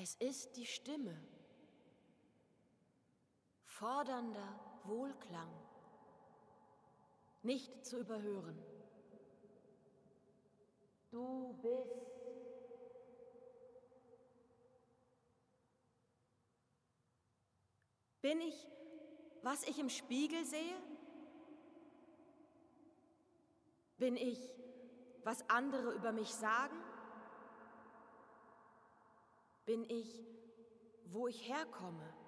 Es ist die Stimme. Fordernder Wohlklang. Nicht zu überhören. Du bist. Bin ich, was ich im Spiegel sehe? Bin ich, was andere über mich sagen? Bin ich, wo ich herkomme?